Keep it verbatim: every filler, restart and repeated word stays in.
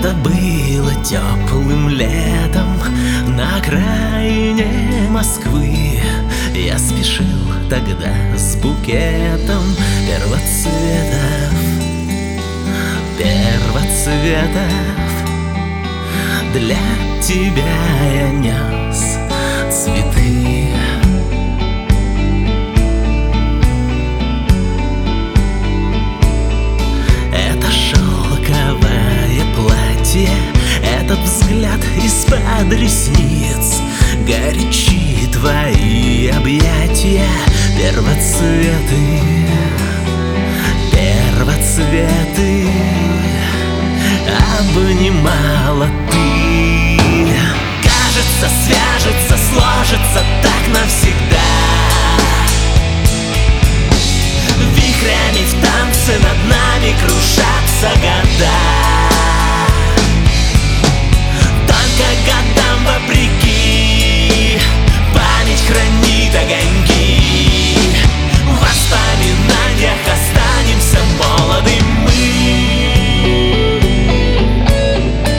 Это было теплым летом на окраине Москвы. Я спешил тогда с букетом первоцветов, первоцветов. Для тебя я нес цветы. Это шелковое платье, этот взгляд из-под ресниц, горячи твои объятия, первоцветы, первоцветы. Обнимала ты. Кажется, свяжется, сложится так навсегда